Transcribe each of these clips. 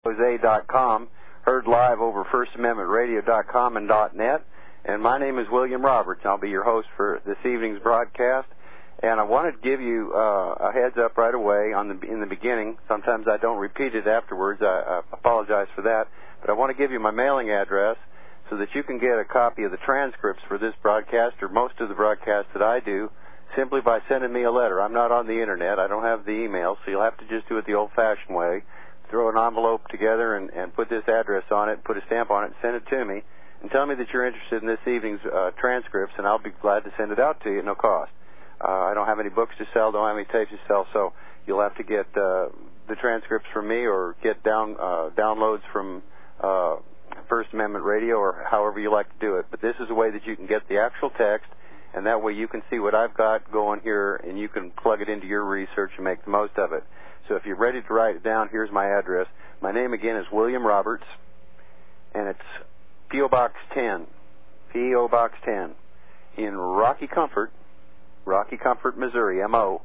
Jose.com, heard live over FirstAmendmentRadio.com and .net. And my name is William Roberts. I'll be your host for this evening's broadcast. And I wanted to give you a heads up right away in the beginning. Sometimes I don't repeat it afterwards. I apologize for that. But I want to give you my mailing address so that you can get a copy of the transcripts for this broadcast or most of the broadcasts that I do simply by sending me a letter. I'm not on the Internet. I don't have the email, so you'll have to just do it the old-fashioned way. Throw an envelope together and put this address on it, put a stamp on it, and send it to me. And tell me that you're interested in this evening's transcripts, and I'll be glad to send it out to you at no cost. I don't have any books to sell, don't have any tapes to sell, so you'll have to get the transcripts from me or get downloads from First Amendment Radio or however you like to do it. But this is a way that you can get the actual text, and that way you can see what I've got going here, and you can plug it into your research and make the most of it. So if you're ready to write it down, here's my address. My name again is William Roberts, and it's P.O. Box 10, P.O. Box 10, in Rocky Comfort, Missouri, MO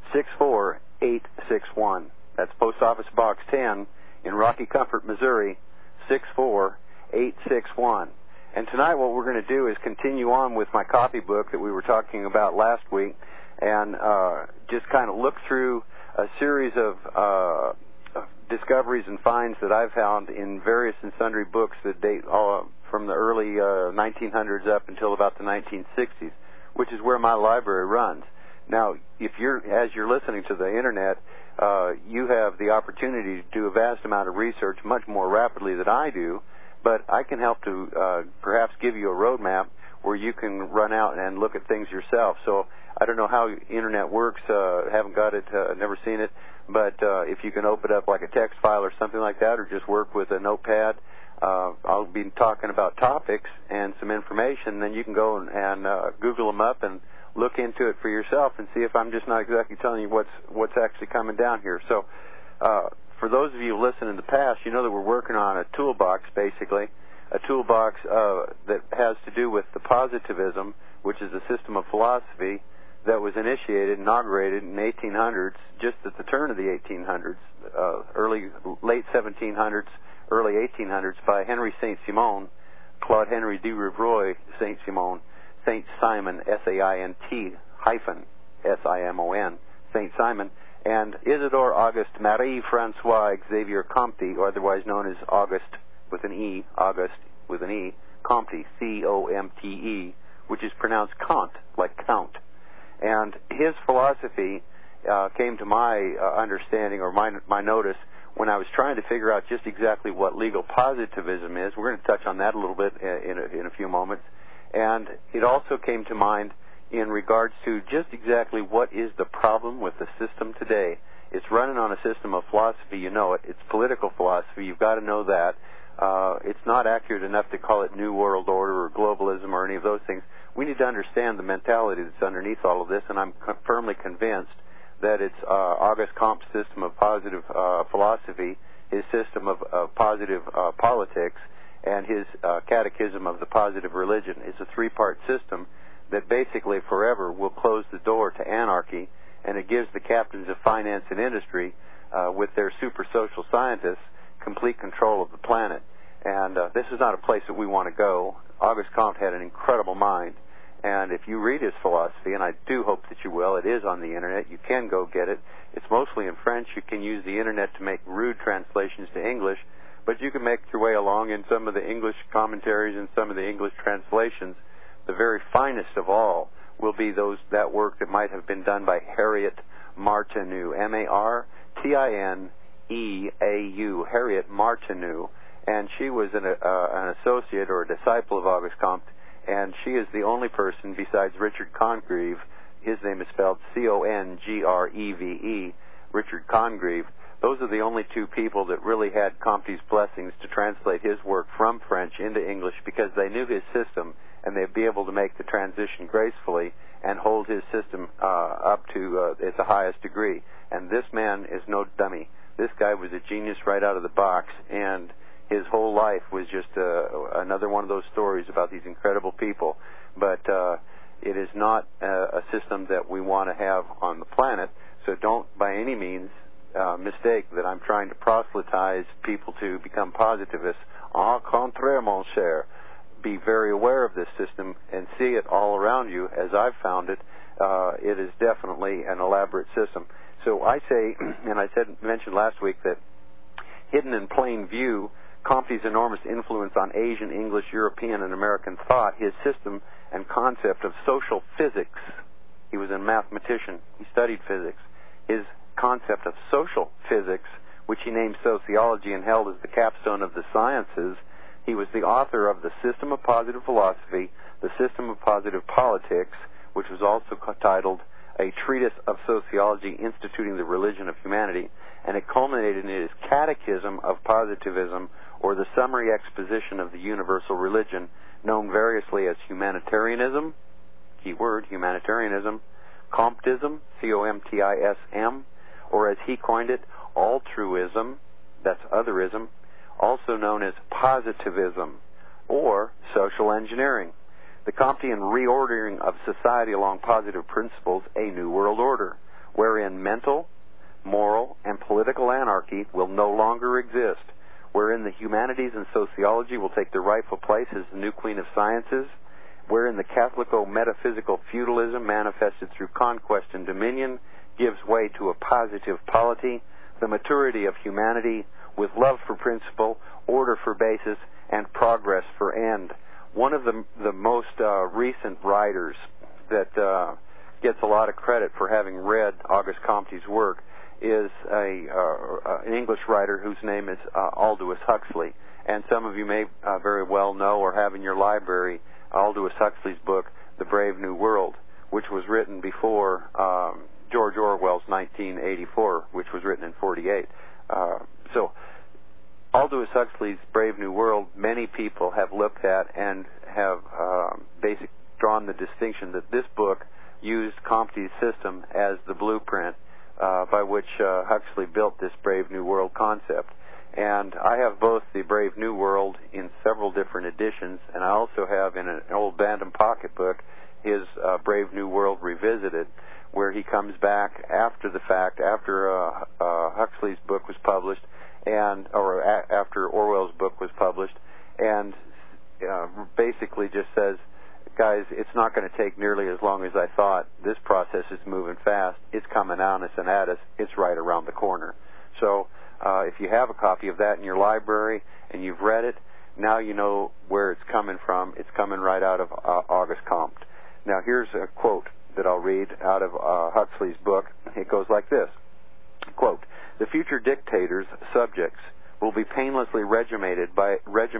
64861. That's Post Office Box 10 in Rocky Comfort, Missouri 64861. And tonight what we're going to do is continue on with my copybook that we were talking about last week and just kind of look through a series of discoveries and finds that I've found in various and sundry books that date from the early 1900s up until about the 1960s, which is where my library runs. Now, as you're listening to the Internet, you have the opportunity to do a vast amount of research much more rapidly than I do, but I can help to perhaps give you a roadmap where you can run out and look at things yourself. So I don't know how Internet works, haven't got it, never seen it, but if you can open up like a text file or something like that, or just work with a notepad, I'll be talking about topics and some information. Then you can go and Google them up and look into it for yourself and see if I'm just not exactly telling you what's actually coming down here. So for those of you who listened in the past, you know that we're working on a toolbox, basically, a toolbox that has to do with the positivism, which is a system of philosophy that was inaugurated in the 1800s, just at the turn of the 1800s, late 1700s, early 1800s, by Henry Saint-Simon, Claude Henry de Rouvroy Saint-Simon, Saint Simon, S-A-I-N-T hyphen S-I-M-O-N, Saint Simon, and Isidore Auguste Marie-Francois Xavier Comte, or otherwise known as Auguste with an E, Comte, C-O-M-T-E, which is pronounced Kant, like count. And his philosophy came to my understanding or my notice when I was trying to figure out just exactly what legal positivism is. We're going to touch on that a little bit in a few moments. And it also came to mind in regards to just exactly what is the problem with the system today. It's running on a system of philosophy, you know it. It's political philosophy. You've got to know that. It's not accurate enough to call it New World Order or globalism or any of those things. We need to understand the mentality that's underneath all of this, and I'm firmly convinced that it's Auguste Comte's system of positive philosophy, his system of positive politics, and his catechism of the positive religion. It's a three-part system that basically forever will close the door to anarchy, and it gives the captains of finance and industry with their super social scientists complete control of the planet. And this is not a place that we want to go. Auguste Comte had an incredible mind. And if you read his philosophy, and I do hope that you will, it is on the Internet. You can go get it. It's mostly in French. You can use the Internet to make rude translations to English, but you can make your way along in some of the English commentaries and some of the English translations. The very finest of all will be that work that might have been done by Harriet Martineau, M-A-R-T-I-N-E-A-U, Harriet Martineau, and she was an associate or a disciple of Auguste Comte, and she is the only person besides Richard Congreve, his name is spelled C-O-N-G-R-E-V-E, Richard Congreve. Those are the only two people that really had Comte's blessings to translate his work from French into English, because they knew his system and they'd be able to make the transition gracefully and hold his system up to its highest degree. And this man is no dummy. This guy was a genius right out of the box, and his whole life was just another one of those stories about these incredible people. But it is not a system that we want to have on the planet, so don't by any means mistake that I'm trying to proselytize people to become positivists. Au contraire, mon cher. Be very aware of this system and see it all around you as I've found it. It is definitely an elaborate system. So I say, and I mentioned last week that hidden in plain view, Comte's enormous influence on Asian, English, European, and American thought, his system and concept of social physics. He was a mathematician. He studied physics. His concept of social physics, which he named sociology and held as the capstone of the sciences. He was the author of The System of Positive Philosophy, The System of Positive Politics, which was also titled A Treatise of Sociology Instituting the Religion of Humanity, and it culminated in his Catechism of Positivism, or the summary exposition of the universal religion, known variously as humanitarianism, keyword, humanitarianism, Comtism, C-O-M-T-I-S-M, or as he coined it, altruism, that's otherism, also known as positivism, or social engineering. The Comtean reordering of society along positive principles, a new world order, wherein mental, moral, and political anarchy will no longer exist, wherein the humanities and sociology will take their rightful place as the new queen of sciences, wherein the Catholico-metaphysical feudalism manifested through conquest and dominion gives way to a positive polity, the maturity of humanity with love for principle, order for basis, and progress for end. One of the most recent writers that gets a lot of credit for having read Auguste Comte's work is an English writer whose name is Aldous Huxley. And some of you may very well know or have in your library Aldous Huxley's book, The Brave New World, which was written before George Orwell's 1984, which was written in 48. So Aldous Huxley's Brave New World, many people have looked at and have basically drawn the distinction that this book used Comte's system as the blueprint by which Huxley built this Brave New World concept. And I have both the Brave New World in several different editions, and I also have in an old Bantam pocketbook his Brave New World Revisited, where he comes back after the fact, after Huxley's book was published, or after Orwell's book was published, and basically just says, guys, it's not going to take nearly as long as I thought. This process is moving fast. It's coming on us and at us. It's right around the corner. So if you have a copy of that in your library and you've read it, now you know where it's coming from. It's coming right out of Auguste Comte. Now here's a quote that I'll read out of Huxley's book. It goes like this, quote, "The future dictators' subjects will be painlessly regimented by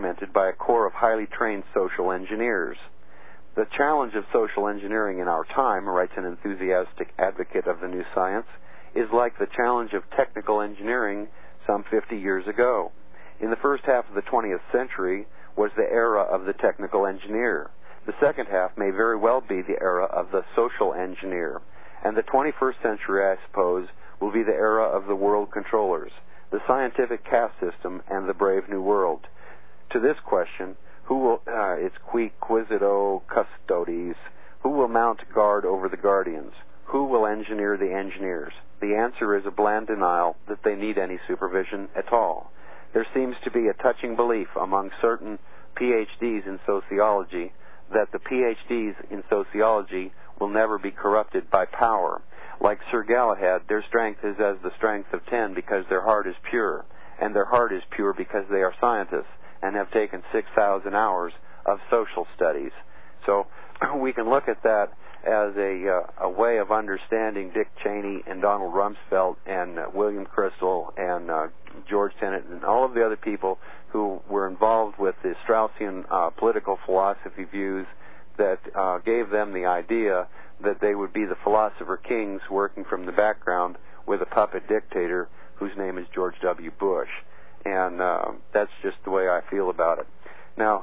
a corps of highly trained social engineers. The challenge of social engineering in our time," writes an enthusiastic advocate of the new science, "is like the challenge of technical engineering some 50 years ago. In the first half of the 20th century was the era of the technical engineer. The second half may very well be the era of the social engineer. And the 21st century, I suppose, will be the era of the world controllers, the scientific caste system, and the Brave New World. To this question, who will, it's qui quisito custodes, who will mount guard over the guardians? Who will engineer the engineers? The answer is a bland denial that they need any supervision at all. There seems to be a touching belief among certain PhDs in sociology that the PhDs in sociology will never be corrupted by power. Like Sir Galahad, their strength is as the strength of 10 because their heart is pure, and their heart is pure because they are scientists and have taken 6,000 hours of social studies." So we can look at that as a way of understanding Dick Cheney and Donald Rumsfeld and William Crystal and George Tenet and all of the other people who were involved with the Straussian political philosophy views that gave them the idea that they would be the philosopher kings working from the background with a puppet dictator whose name is George W. Bush. And that's just the way I feel about it. Now,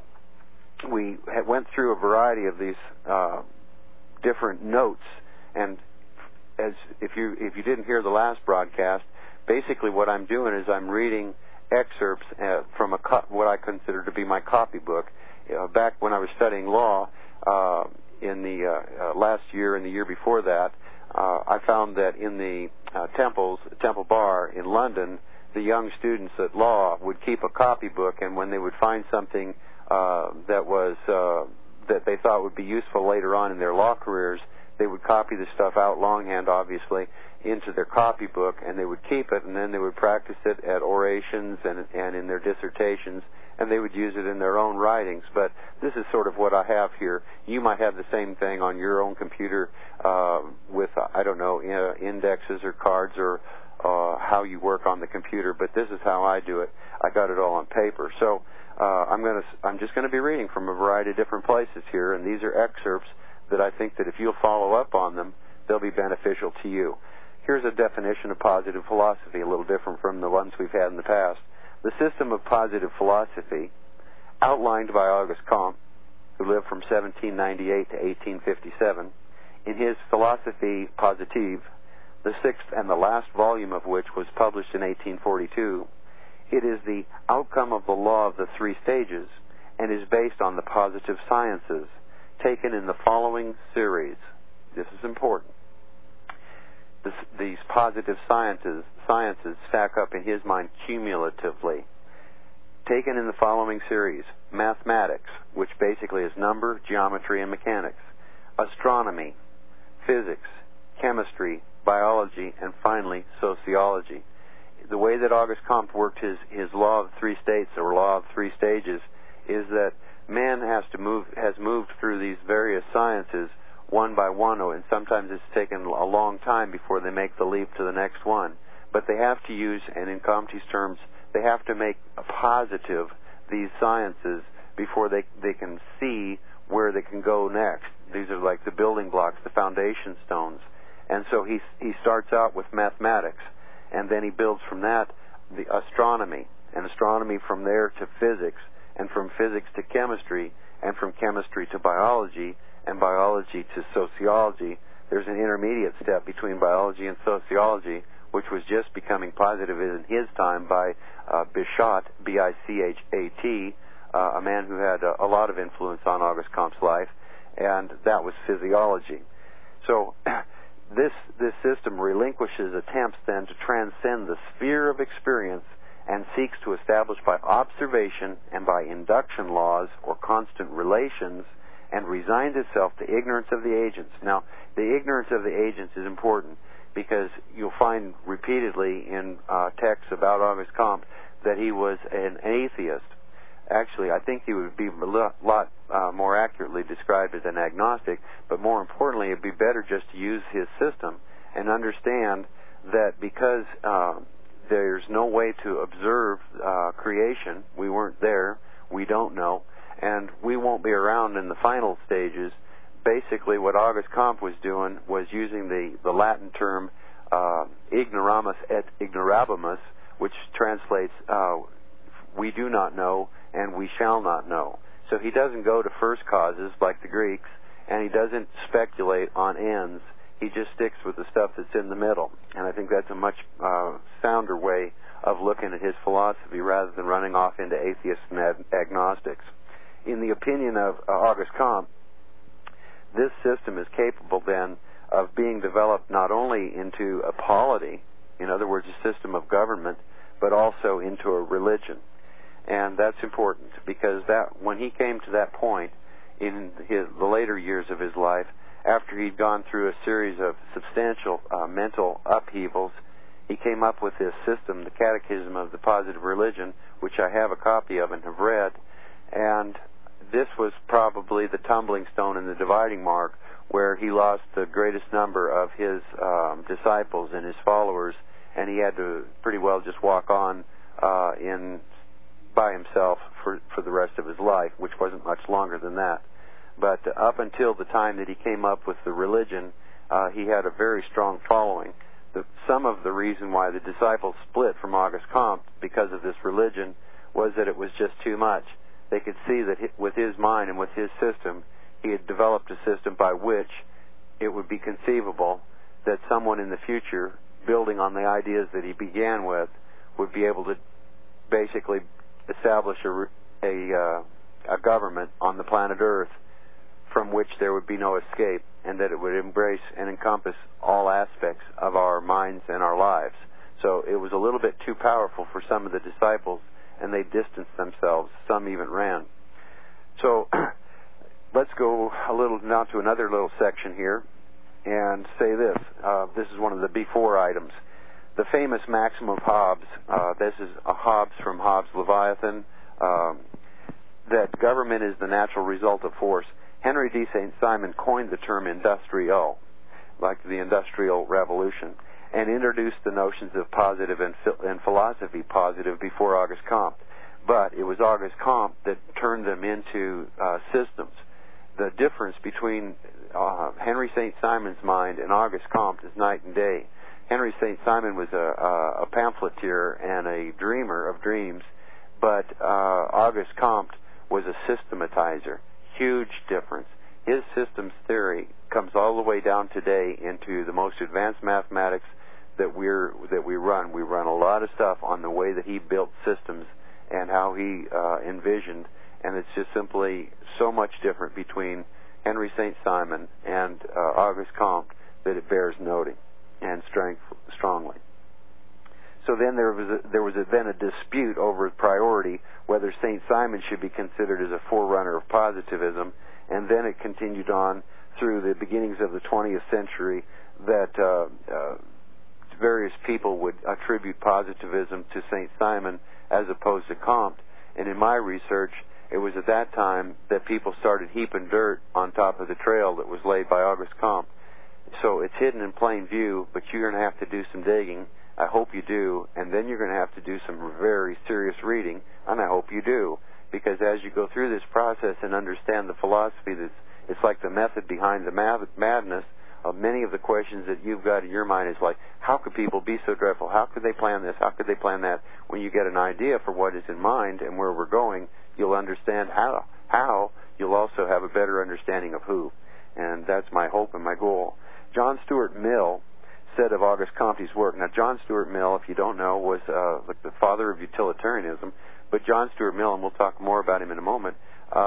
we went through a variety of these different notes, and as if you didn't hear the last broadcast, basically what I'm doing is I'm reading excerpts from what I consider to be my copybook. Back when I was studying law in the last year and the year before that, I found that in the Temple Bar in London, the young students at law would keep a copybook, and when they would find something that they thought would be useful later on in their law careers, they would copy the stuff out longhand, obviously, into their copybook, and they would keep it, and then they would practice it at orations and in their dissertations, and they would use it in their own writings. But this is sort of what I have here. You might have the same thing on your own computer with, I don't know, indexes or cards or how you work on the computer, but this is how I do it. I got it all on paper. So I'm just going to be reading from a variety of different places here, and these are excerpts that I think that if you'll follow up on them, they'll be beneficial to you. Here's a definition of positive philosophy, a little different from the ones we've had in the past. The system of positive philosophy, outlined by Auguste Comte, who lived from 1798 to 1857, in his Philosophie Positive, the sixth and the last volume of which was published in 1842, it is the outcome of the law of the three stages and is based on the positive sciences, taken in the following series. This is important. These positive sciences stack up in his mind cumulatively. Taken in the following series: mathematics, which basically is number, geometry, and mechanics; astronomy, physics, chemistry, biology, and finally sociology. The way that Auguste Comte worked his law of three states, or law of three stages, is that man has moved through these various sciences one by one, and sometimes it's taken a long time before they make the leap to the next one. But they have to use, and in Comte's terms, they have to make positive these sciences before they can see where they can go next. These are like the building blocks, the foundation stones. And so he starts out with mathematics, and then he builds from that the astronomy, and astronomy from there to physics, and from physics to chemistry, and from chemistry to biology, and biology to sociology. There's an intermediate step between biology and sociology, which was just becoming positive in his time by Bichat, B-I-C-H-A-T, a man who had a lot of influence on Auguste Comte's life, and that was physiology. So this system relinquishes attempts then to transcend the sphere of experience and seeks to establish by observation and by induction laws or constant relations, and resigns itself to ignorance of the agents. Now, the ignorance of the agents is important because you'll find repeatedly in texts about Auguste Comte that he was an atheist. Actually, I think he would be a lot more accurately described as an agnostic, but more importantly, it'd be better just to use his system and understand that because there's no way to observe creation, we weren't there, we don't know, and we won't be around in the final stages. Basically, what Auguste Comte was doing was using the Latin term ignoramus et ignorabimus, which translates we do not know and we shall not know. So he doesn't go to first causes like the Greeks, and he doesn't speculate on ends. He just sticks with the stuff that's in the middle. And I think that's a much sounder way of looking at his philosophy rather than running off into atheists and agnostics. In the opinion of Auguste Comte, this system is capable then of being developed not only into a polity, in other words, a system of government, but also into a religion. And that's important because that when he came to that point in the later years of his life, after he'd gone through a series of substantial mental upheavals, he came up with this system, the Catechism of the Positive Religion, which I have a copy of and have read. And this was probably the tumbling stone and the dividing mark where he lost the greatest number of his disciples and his followers, and he had to pretty well just walk on by himself for the rest of his life, which wasn't much longer than that. But up until the time that he came up with the religion, he had a very strong following. Some of the reason why the disciples split from Auguste Comte because of this religion was that it was just too much. They could see that with his mind and with his system, he had developed a system by which it would be conceivable that someone in the future, building on the ideas that he began with, would be able to basically establish a government on the planet Earth from which there would be no escape, and that it would embrace and encompass all aspects of our minds and our lives. So it was a little bit too powerful for some of the disciples, and they distanced themselves. Some even ran. So let's go a little now to another little section here and say this. This is one of the before items. The famous maxim of Hobbes, this is a Hobbes from Hobbes' Leviathan, that government is the natural result of force. Henry D. St. Simon coined the term industrial, like the Industrial Revolution, and introduced the notions of positive and philosophy positive before Auguste Comte. But it was Auguste Comte that turned them into systems. The difference between Henry St. Simon's mind and Auguste Comte is night and day. Henry St. Simon was a pamphleteer and a dreamer of dreams, but Auguste Comte was a systematizer. Huge difference. His systems theory comes all the way down today into the most advanced mathematics that we run. We run a lot of stuff on the way that he built systems and how he envisioned, and it's just simply so much different between Henry St. Simon and Auguste Comte that it bears noting and strongly. So then there was then a dispute over priority, whether St. Simon should be considered as a forerunner of positivism, and then it continued on through the beginnings of the 20th century that various people would attribute positivism to St. Simon as opposed to Comte. And in my research, it was at that time that people started heaping dirt on top of the trail that was laid by Auguste Comte. So it's hidden in plain view, but you're going to have to do some digging. I hope you do, and then you're going to have to do some very serious reading, and I hope you do, because as you go through this process and understand the philosophy, it's like the method behind the madness of many of the questions that you've got in your mind is like, how could people be so dreadful? How could they plan this? How could they plan that? When you get an idea for what is in mind and where we're going, you'll understand how. You'll also have a better understanding of who, and that's my hope and my goal. John Stuart Mill said of Auguste Comte's work. Now, John Stuart Mill, if you don't know, was the father of utilitarianism, but John Stuart Mill, and we'll talk more about him in a moment,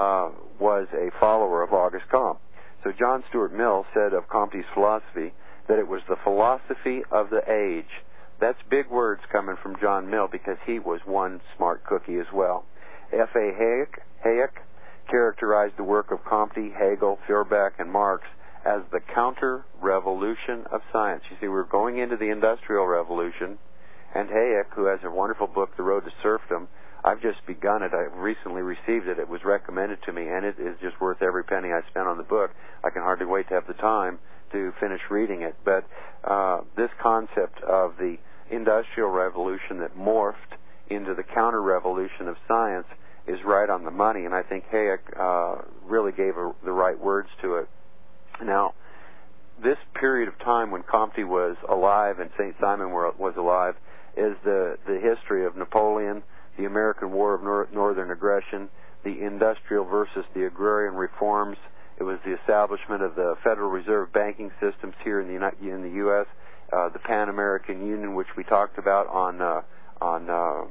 was a follower of Auguste Comte. So John Stuart Mill said of Comte's philosophy that it was the philosophy of the age. That's big words coming from John Mill because he was one smart cookie as well. F.A. Hayek characterized the work of Comte, Hegel, Feuerbach, and Marx as the counter-revolution of science. You see, we're going into the Industrial Revolution, and Hayek, who has a wonderful book, The Road to Serfdom, I've just begun it. I recently received it. It was recommended to me, and it is just worth every penny I spent on the book. I can hardly wait to have the time to finish reading it. But this concept of the Industrial Revolution that morphed into the counter-revolution of science is right on the money, and I think Hayek really gave the right words to it. Now, this period of time when Comte was alive and St. Simon was alive is the history of Napoleon, the American War of Northern Aggression, the industrial versus the agrarian reforms. It was the establishment of the Federal Reserve banking systems here in the U.S., the Pan-American Union, which we talked about on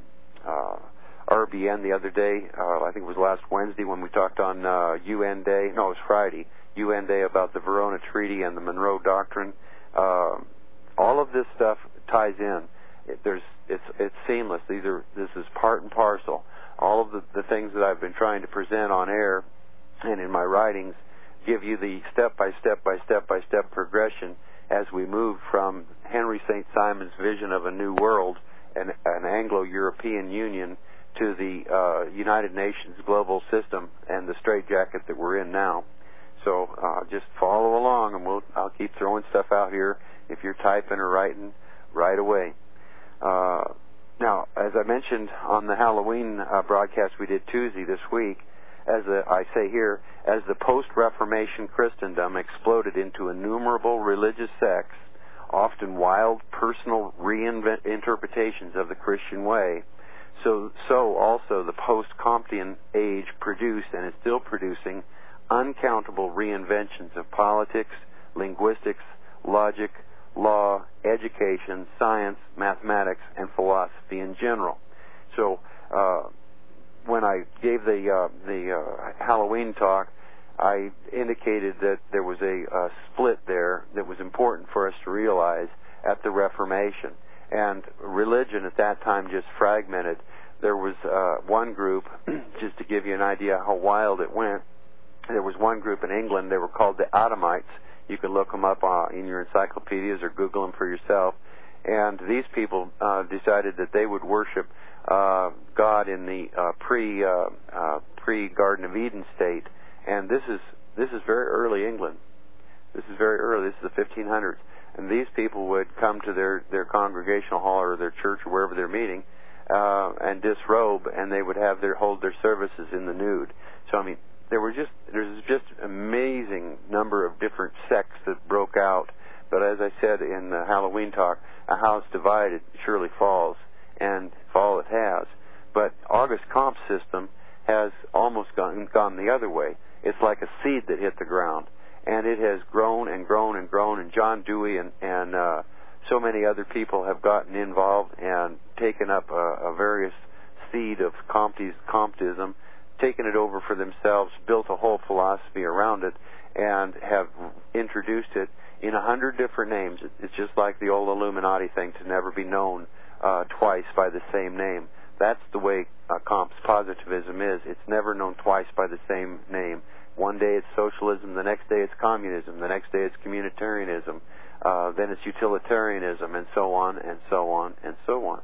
RBN the other day. I think it was last Wednesday when we talked on UN Day. No, it was Friday. UN Day about the Verona Treaty and the Monroe Doctrine. All of this stuff ties in. It's seamless. This is part and parcel. All of the things that I've been trying to present on air and in my writings give you the step-by-step progression as we move from Henry St. Simon's vision of a new world and an Anglo-European Union to the United Nations global system and the straitjacket that we're in now. So just follow along, and I'll keep throwing stuff out here if you're typing or writing right away. Now, as I mentioned on the Halloween broadcast we did Tuesday this week, I say here, as the post-Reformation Christendom exploded into innumerable religious sects, often wild personal reinterpretations of the Christian way, so also the post-Comtean age produced and is still producing uncountable reinventions of politics, linguistics, logic, law, education, science, mathematics, and philosophy in general. So when I gave the Halloween talk, I indicated that there was a split there that was important for us to realize at the Reformation. And religion at that time just fragmented. There was one group, just to give you an idea how wild it went, there was one group in England, they were called the Adamites. You can look them up in your encyclopedias or Google them for yourself. And these people decided that they would worship God in the pre-Garden of Eden state. And this is very early England. This is very early. This is the 1500s. And these people would come to their congregational hall or their church or wherever they're meeting and disrobe, and they would hold their services in the nude. So I mean, there's just amazing number of different sects that broke out. But as I said in the Halloween talk, a house divided surely falls, and fall it has. But August Comte's system has almost gone the other way. It's like a seed that hit the ground, and it has grown and grown and grown. And John Dewey and so many other people have gotten involved and taken up a various seed of Comtism, taken it over for themselves, built a whole philosophy around it, and have introduced it in 100 different names. It's just like the old Illuminati thing, to never be known twice by the same name. That's the way Comte's positivism is. It's never known twice by the same name. One day it's socialism, the next day it's communism, the next day it's communitarianism, then it's utilitarianism, and so on, and so on, and so on.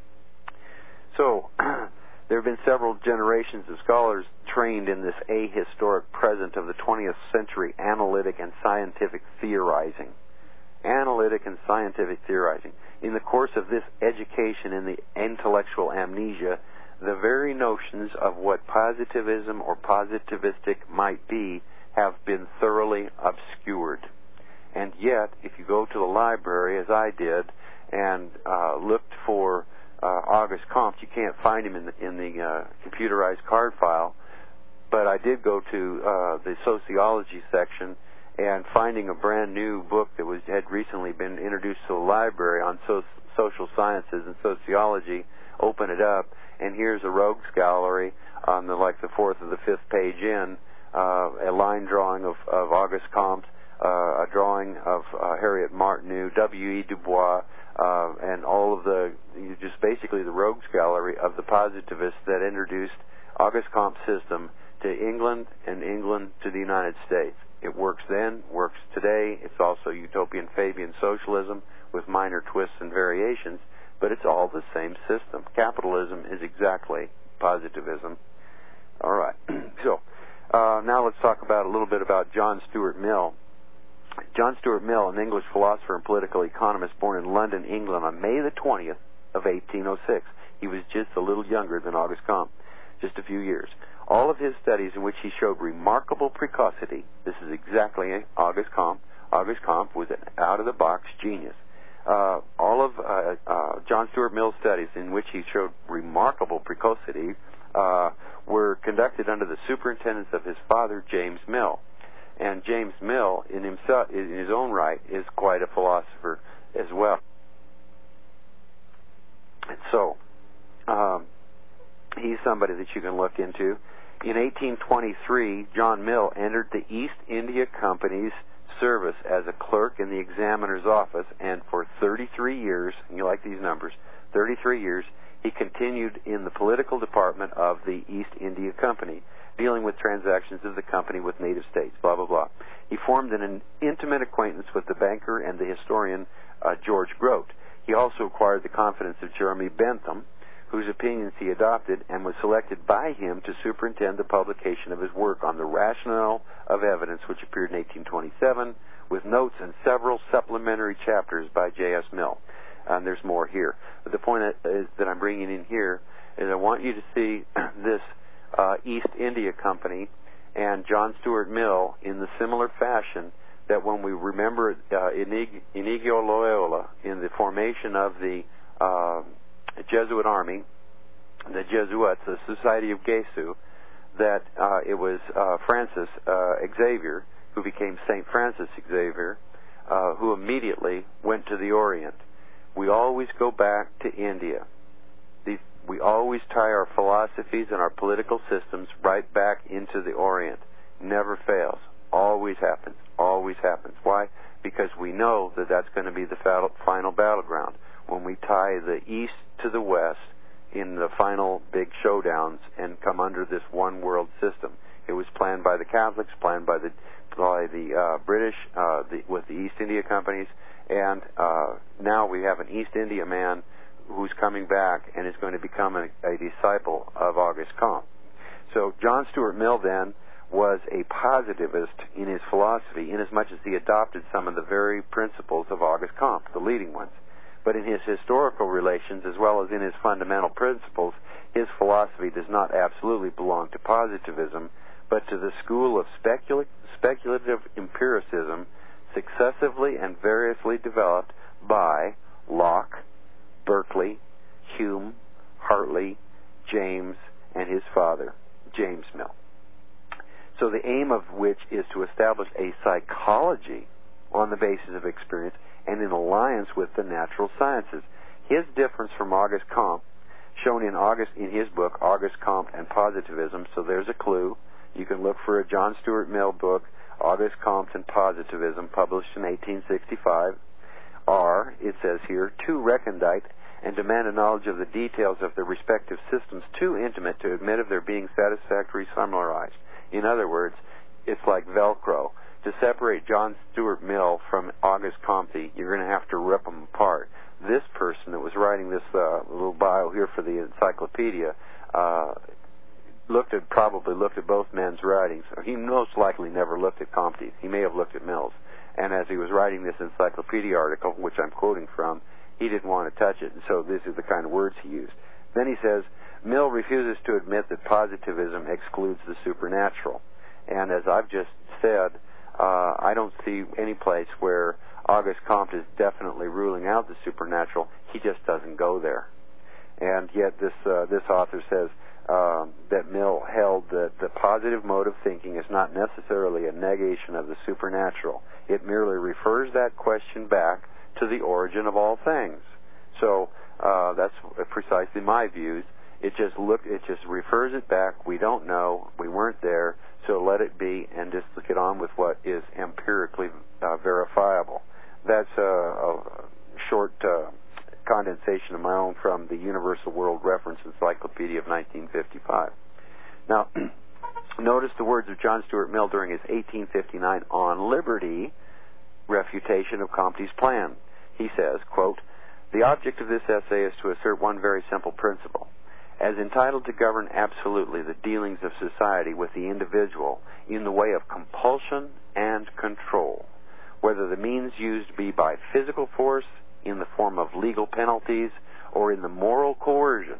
So, there have been several generations of scholars trained in this ahistoric present of the 20th century analytic and scientific theorizing. Analytic and scientific theorizing. In the course of this education in the intellectual amnesia, the very notions of what positivism or positivistic might be have been thoroughly obscured. And yet, if you go to the library, as I did, and looked for Auguste Comte, you can't find him in the computerized card file. But I did go to the sociology section, and finding a brand new book that had recently been introduced to the library on social sciences and sociology, open it up, and here's a rogues gallery on the fourth or the fifth page in, a line drawing of Auguste Comte, a drawing of Harriet Martineau, W.E. Du Bois, and all of just basically the rogues gallery of the positivists that introduced Auguste Comte's system to England, and England to the United States. It works then, works today. It's also utopian Fabian socialism with minor twists and variations, but it's all the same system. Capitalism is exactly positivism. All right. So now let's talk a little bit about John Stuart Mill. John Stuart Mill, an English philosopher and political economist born in London, England on May the 20th of 1806. He was just a little younger than Auguste Comte, just a few years. All of his studies in which he showed remarkable precocity, this is exactly Auguste Comte. Auguste Comte was an out-of-the-box genius. All of John Stuart Mill's studies in which he showed remarkable precocity were conducted under the superintendence of his father, James Mill. And James Mill, in his own right, is quite a philosopher as well. And so, he's somebody that you can look into. In 1823, John Mill entered the East India Company's service as a clerk in the examiner's office, and for 33 years, and you like these numbers, 33 years, he continued in the political department of the East India Company, dealing with transactions of the company with native states, blah, blah, blah. He formed an intimate acquaintance with the banker and the historian George Grote. He also acquired the confidence of Jeremy Bentham, whose opinions he adopted, and was selected by him to superintend the publication of his work on the Rationale of Evidence, which appeared in 1827, with notes and several supplementary chapters by J.S. Mill. And there's more here. But the point is that I'm bringing in here is I want you to see this East India Company and John Stuart Mill in the similar fashion that when we remember Inigo Loyola in the formation of the Jesuit army, the Jesuits, the Society of Gesu, that it was Francis Xavier, who became St. Francis Xavier, who immediately went to the Orient. We always go back to India. We always tie our philosophies and our political systems right back into the Orient. never fails. Always happens. Always happens. Why? Because we know that that's going to be the final battleground. When we tie the East to the West in the final big showdowns and come under this one world system. It was planned by the Catholics, planned by the British with the East India companies, and now we have an East India man who's coming back and is going to become a disciple of Auguste Comte. So John Stuart Mill then was a positivist in his philosophy, inasmuch as he adopted some of the very principles of Auguste Comte, the leading ones. But in his historical relations, as well as in his fundamental principles, his philosophy does not absolutely belong to positivism, but to the school of speculative empiricism, successively and variously developed by Locke, Berkeley, Hume, Hartley, James, and his father, James Mill. So the aim of which is to establish a psychology on the basis of experience and in alliance with the natural sciences. His difference from Auguste Comte, shown in his book, Auguste Comte and Positivism, so there's a clue. You can look for a John Stuart Mill book, Auguste Comte and Positivism, published in 1865, are, it says here, too recondite and demand a knowledge of the details of their respective systems too intimate to admit of their being satisfactorily summarized. In other words, it's like Velcro. To separate John Stuart Mill from Auguste Comte, you're going to have to rip them apart. This person that was writing this little bio here for the encyclopedia probably looked at both men's writings. He most likely never looked at Comte. He may have looked at Mill's. And as he was writing this encyclopedia article, which I'm quoting from, he didn't want to touch it, and so this is the kind of words he used. Then he says, Mill refuses to admit that positivism excludes the supernatural. And as I've just said, I don't see any place where Auguste Comte is definitely ruling out the supernatural. He just doesn't go there. And yet this author says that Mill held that the positive mode of thinking is not necessarily a negation of the supernatural. It merely refers that question back to the origin of all things. So that's precisely my views. It just refers it back. We don't know. We weren't there. So let it be, and just get on with what is empirically verifiable. That's a short condensation of my own from the Universal World Reference Encyclopedia of 1955. Now, notice the words of John Stuart Mill during his 1859 On Liberty refutation of Comte's plan. He says, quote, "The object of this essay is to assert one very simple principle. As entitled to govern absolutely the dealings of society with the individual in the way of compulsion and control, whether the means used be by physical force, in the form of legal penalties, or in the moral coercion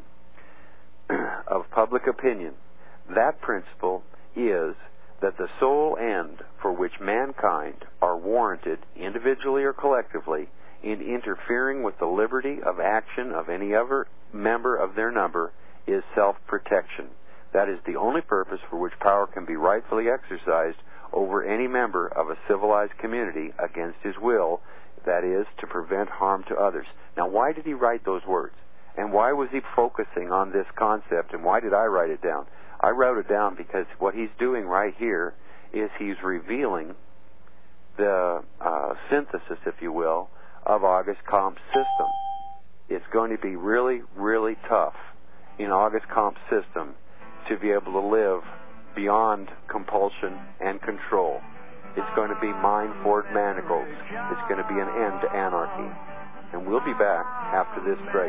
of public opinion, that principle is that the sole end for which mankind are warranted, individually or collectively, in interfering with the liberty of action of any other member of their number is self-protection. That is the only purpose for which power can be rightfully exercised over any member of a civilized community against his will, that is, to prevent harm to others." Now, why did he write those words? And why was he focusing on this concept? And why did I write it down? I wrote it down because what he's doing right here is he's revealing the synthesis, if you will, of Auguste Comte's system. It's going to be really, really tough in Auguste Comte's system to be able to live beyond compulsion and control. It's going to be mind-forward manacles. It's going to be an end to anarchy. And we'll be back after this break.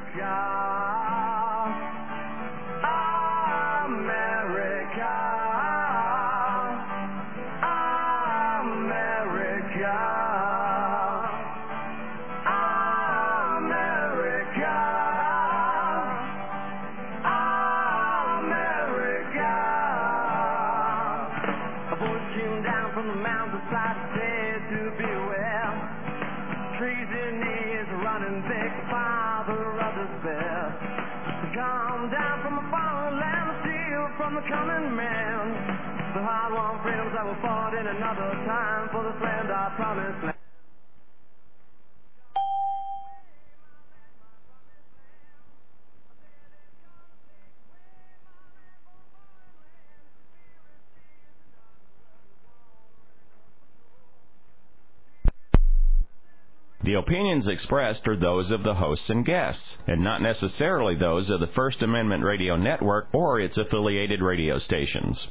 From the coming man, the hard-won freedoms that were fought in another time for this land I promised land. The opinions expressed are those of the hosts and guests, and not necessarily those of the First Amendment Radio Network or its affiliated radio stations.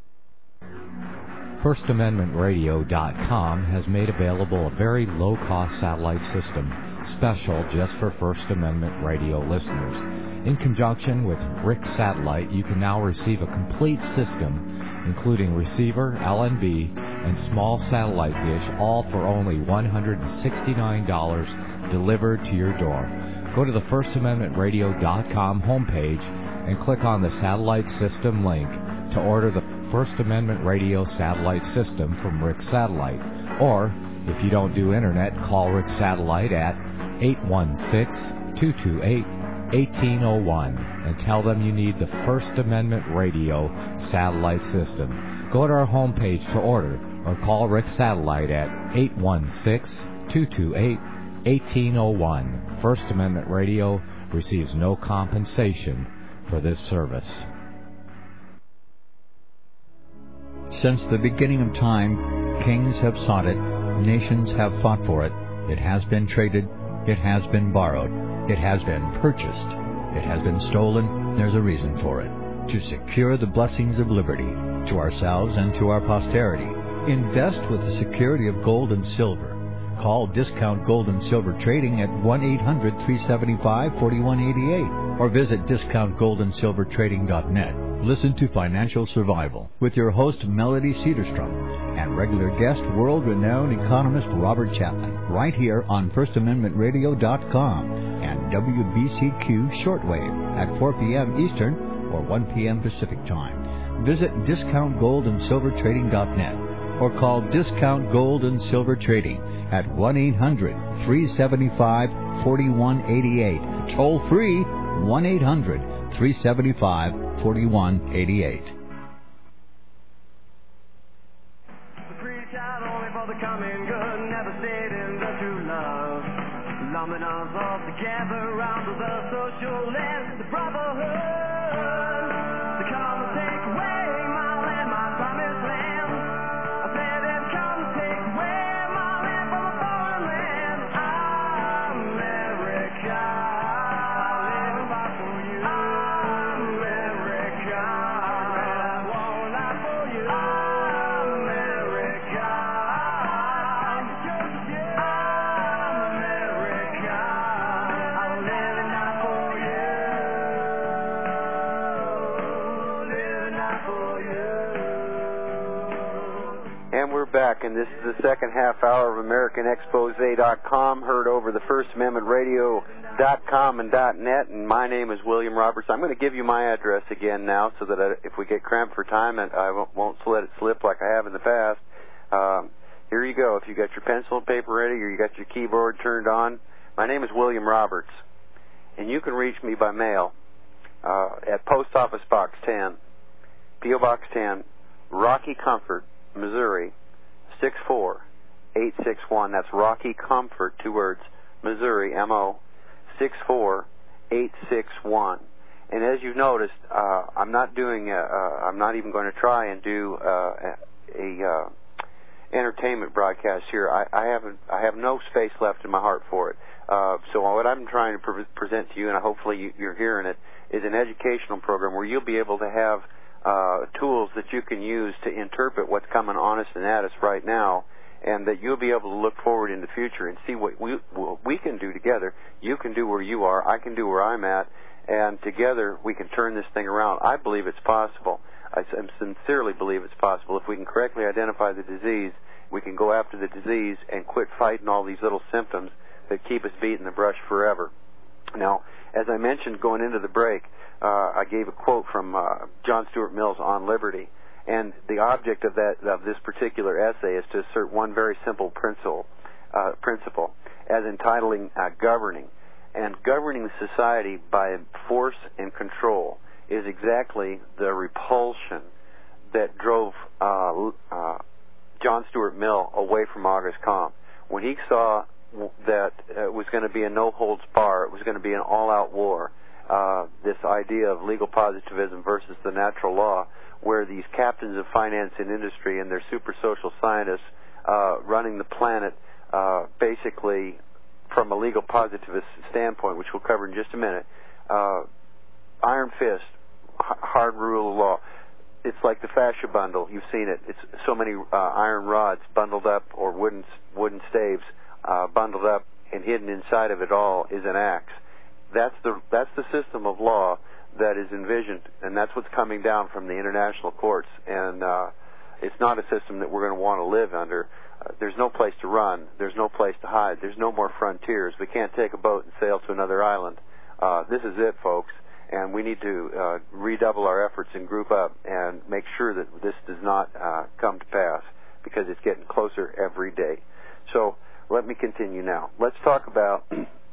FirstAmendmentRadio.com has made available a very low-cost satellite system, special just for First Amendment Radio listeners. In conjunction with RIC Satellite, you can now receive a complete system, including receiver, LNB, and small satellite dish, all for only $169 delivered to your door. Go to the FirstAmendmentRadio.com homepage and click on the satellite system link to order the First Amendment Radio satellite system from RIC Satellite. Or, if you don't do internet, call RIC Satellite at 816-228-1801 and tell them you need the First Amendment Radio satellite system. Go to our homepage to order or call RIC Satellite at 816-228-1801. First Amendment Radio receives no compensation for this service. Since the beginning of time, kings have sought it, nations have fought for it. It has been traded, it has been borrowed, it has been purchased, it has been stolen. There's a reason for it. To secure the blessings of liberty to ourselves and to our posterity, invest with the security of gold and silver. Call Discount Gold and Silver Trading at 1-800-375-4188 or visit discountgoldandsilvertrading.net. Listen to Financial Survival with your host Melody Cedarstrom and regular guest world-renowned economist Robert Chapman right here on FirstAmendmentRadio.com and WBCQ Shortwave at 4 p.m. Eastern or 1 p.m. Pacific Time. Visit discountgoldandsilvertrading.net or call Discount Gold and Silver Trading at 1-800-375-4188. Toll free 1-800-375-4188. Preach out only for the common good, never stayed in the true love. Lumbering us all together around the social and the brotherhood. To come and take away my land, my promised land. I said, and come and take away my land from a foreign land. America, I live and fight for you. America, I won't lie for you. America, because of you. America, I'll live and die for you. Live and die for you. And we're back, and this is the second half hour of AmericanExpose.com, heard over the First Amendment Radio.com and .net, and my name is William Roberts. I'm going to give you my address again now so that if we get cramped for time, I won't let it slip like I have in the past. Here you go. If you got your pencil and paper ready or you got your keyboard turned on, my name is William Roberts, and you can reach me by mail at Post Office Box 10, P.O. Box 10, Rocky Comfort, Missouri, 64861. That's Rocky Comfort, 2 words, Missouri, M-O, 64861. And as you've noticed, I'm not doing. I'm not even going to try and do a entertainment broadcast here. I have no space left in my heart for it. So what I'm trying to present to you, and hopefully you're hearing it, is an educational program where you'll be able to have tools that you can use to interpret what's coming honest and at us right now, and that you'll be able to look forward in the future and see what we can do together. You can do where you are, I can do where I'm at, and together we can turn this thing around. I believe it's possible. I sincerely believe it's possible. If we can correctly identify the disease, we can go after the disease and quit fighting all these little symptoms that keep us beating the brush forever. Now, as I mentioned going into the break, I gave a quote from John Stuart Mill's On Liberty, and the object of this particular essay is to assert one very simple principle as entitling governing. And governing society by force and control is exactly the repulsion that drove John Stuart Mill away from Auguste Comte. When he saw that it was going to be a no-holds-bar, it was going to be an all-out war, this idea of legal positivism versus the natural law, where these captains of finance and industry and their super social scientists running the planet basically from a legal positivist standpoint, which we'll cover in just a minute, iron fist, hard rule of law. It's like the fascia bundle. You've seen it. It's so many iron rods bundled up, or wooden staves bundled up, and hidden inside of it all is an axe. That's the system of law that is envisioned, and that's what's coming down from the international courts. And it's not a system that we're going to want to live under. There's no place to run. There's no place to hide. There's no more frontiers. We can't take a boat and sail to another island. This is it, folks. And we need to redouble our efforts and group up and make sure that this does not come to pass, because it's getting closer every day. So let me continue now. Let's talk about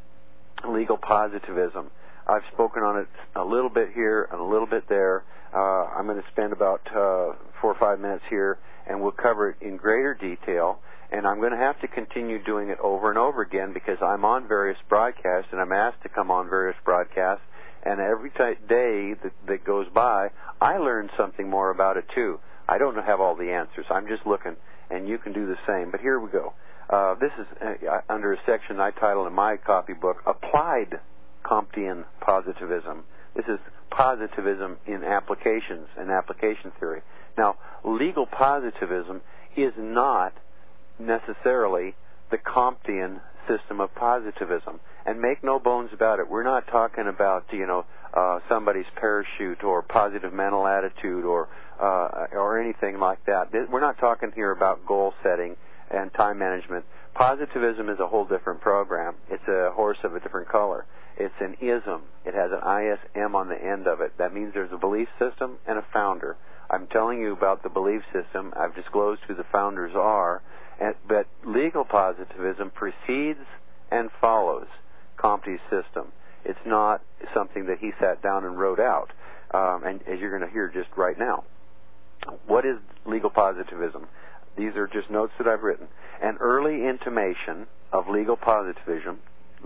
legal positivism. I've spoken on it a little bit here and a little bit there. I'm going to spend about 4 or 5 minutes here, and we'll cover it in greater detail. And I'm going to have to continue doing it over and over again, because I'm on various broadcasts, and I'm asked to come on various broadcasts. And every day that goes by, I learn something more about it, too. I don't have all the answers. I'm just looking, and you can do the same. But here we go. This is under a section I titled in my copybook, Applied Comtean Positivism. This is positivism in applications and application theory. Now, legal positivism is not necessarily the Comtean system of positivism. And make no bones about it, we're not talking about, somebody's parachute or positive mental attitude or anything like that. We're not talking here about goal setting and time management. Positivism is a whole different program. It's a horse of a different color. It's an ism. It has an ISM on the end of it. That means there's a belief system and a founder. I'm telling you about the belief system. I've disclosed who the founders are. But legal positivism precedes and follows Comte's system. It's not something that he sat down and wrote out, and as you're going to hear just right now. What is legal positivism? These are just notes that I've written. An early intimation of legal positivism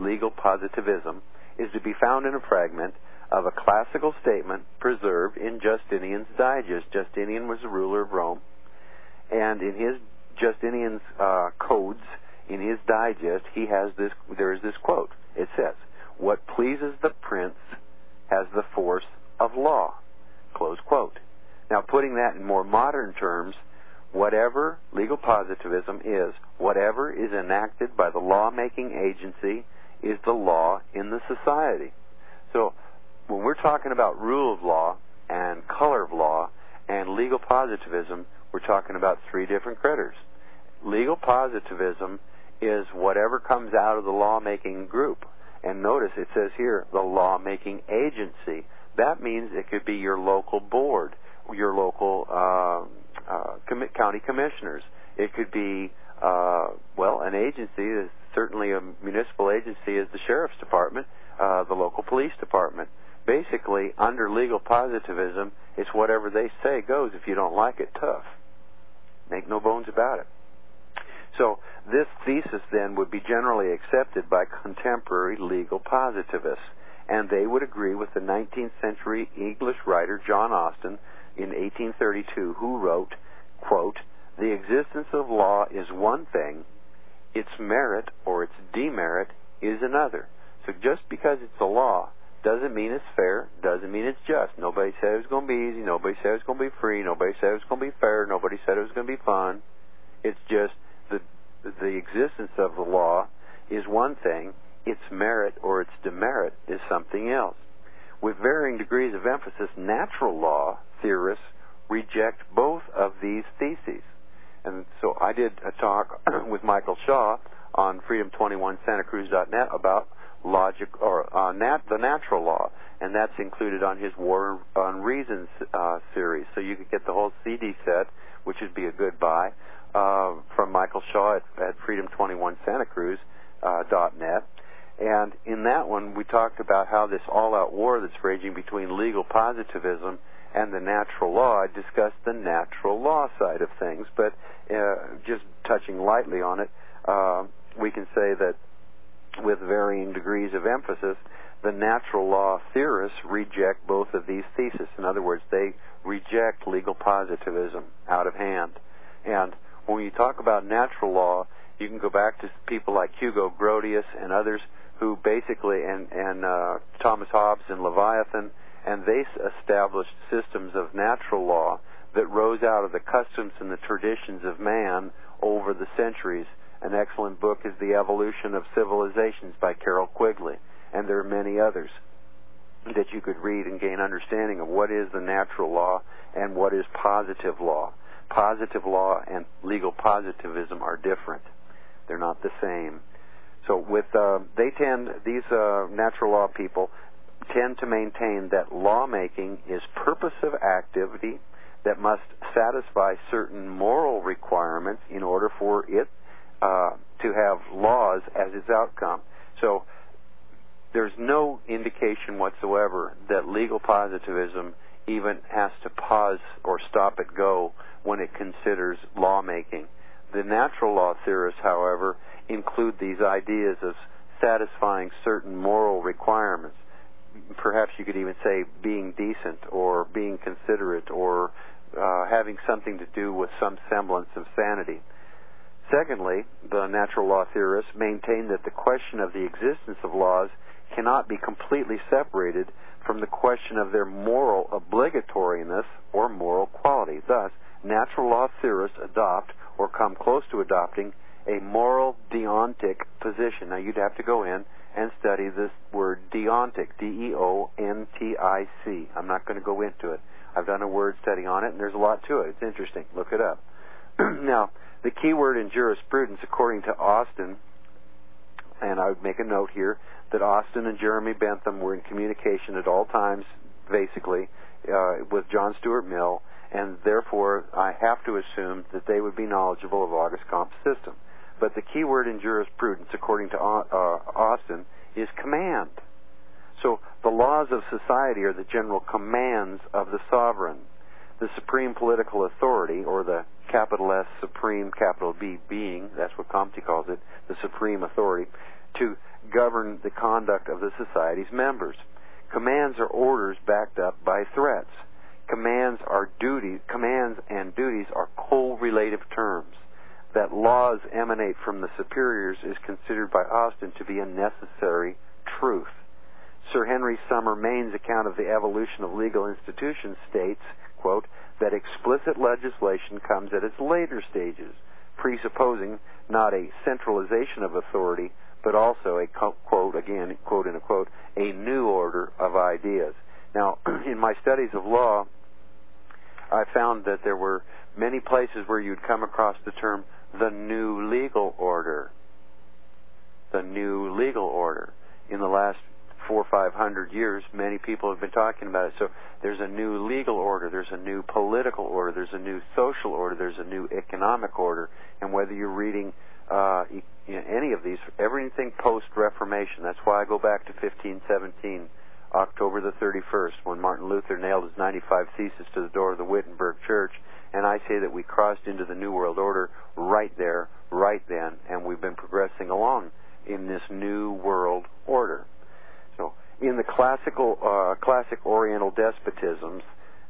is to be found in a fragment of a classical statement preserved in Justinian's Digest. Justinian was the ruler of Rome, and in his Justinian's codes, in his digest, there is this quote. It says, "What pleases the prince has the force of law." Close quote. Now, putting that in more modern terms, whatever legal positivism is, whatever is enacted by the lawmaking agency is the law in the society. So, when we're talking about rule of law and color of law and legal positivism, we're talking about 3 different critters. Legal positivism is whatever comes out of the lawmaking group. And notice it says here, the lawmaking agency. That means it could be your local board, your local county commissioners. It could be, an agency. Certainly a municipal agency is the sheriff's department, the local police department. Basically, under legal positivism, it's whatever they say goes. If you don't like it, tough. Make no bones about it. So this thesis then would be generally accepted by contemporary legal positivists, and they would agree with the 19th century English writer John Austin in 1832, who wrote, quote, "The existence of law is one thing, its merit or its demerit is another." So just because it's a law doesn't mean it's fair, doesn't mean it's just. Nobody said it was going to be easy, nobody said it was going to be free, nobody said it was going to be fair, nobody said it was going to be fun. It's just the existence of the law is one thing, its merit or its demerit is something else. With varying degrees of emphasis, natural law theorists reject both of these theses. And so I did a talk with Michael Shaw on freedom21santacruz.net about logic or the natural law, and that's included on his War on Reasons series. So you could get the whole CD set, which would be a good buy, from Michael Shaw at freedom21santacruz.net. And in that one, we talked about how this all-out war that's raging between legal positivism and the natural law. I discussed the natural law side of things, but just touching lightly on it, we can say that with varying degrees of emphasis, the natural law theorists reject both of these theses. In other words, they reject legal positivism out of hand. And when you talk about natural law, You can go back to people like Hugo Grotius and others who basically, and Thomas Hobbes and Leviathan, and they established systems of natural law that rose out of the customs and the traditions of man over the centuries. An excellent book is The Evolution of Civilizations by Carroll Quigley, and there are many others that you could read and gain understanding of what is the natural law and what is positive law. Positive law and legal positivism are different. They're not the same. So with these natural law people tend to maintain that lawmaking is purposive activity that must satisfy certain moral requirements in order for it to have laws as its outcome. So there's no indication whatsoever that legal positivism even has to pause or stop at go when it considers lawmaking. The natural law theorists, however, include these ideas of satisfying certain moral requirements. Perhaps you could even say being decent or being considerate or having something to do with some semblance of sanity. Secondly, the natural law theorists maintain that the question of the existence of laws cannot be completely separated from the question of their moral obligatoriness or moral quality. Thus, natural law theorists adopt or come close to adopting a moral deontic position. Now, you'd have to go in and study this word deontic, D-E-O-N-T-I-C. I'm not going to go into it. I've done a word study on it, and there's a lot to it. It's interesting. Look it up. Now, the key word in jurisprudence, according to Austin, and I would make a note here, that Austin and Jeremy Bentham were in communication at all times, basically, with John Stuart Mill, and therefore I have to assume that they would be knowledgeable of Auguste Comte's system. But the key word in jurisprudence, according to Austin, is command. So the laws of society are the general commands of the sovereign. The supreme political authority, or the capital S supreme, capital B being, that's what Comte calls it, the supreme authority, to govern the conduct of the society's members. Commands are orders backed up by threats. Commands and duties are correlative terms. That laws emanate from the superiors is considered by Austin to be a necessary truth. Sir Henry Summer Maine's account of the evolution of legal institutions states, quote, that explicit legislation comes at its later stages, presupposing not a centralization of authority, but also a, quote, again, quote, in a quote, a new order of ideas. Now, in my studies of law, I found that there were many places where you'd come across the term the new legal order. The new legal order. In the last 400 or 500 years, many people have been talking about it. So there's a new legal order, there's a new political order, there's a new social order, there's a new economic order. And whether you're reading any of these, everything post-Reformation, that's why I go back to 1517, October the 31st, when Martin Luther nailed his 95 Theses to the door of the Wittenberg Church. And I say that we crossed into the New World Order right there, right then, and we've been progressing along in this New World Order. So, in the classic Oriental despotisms,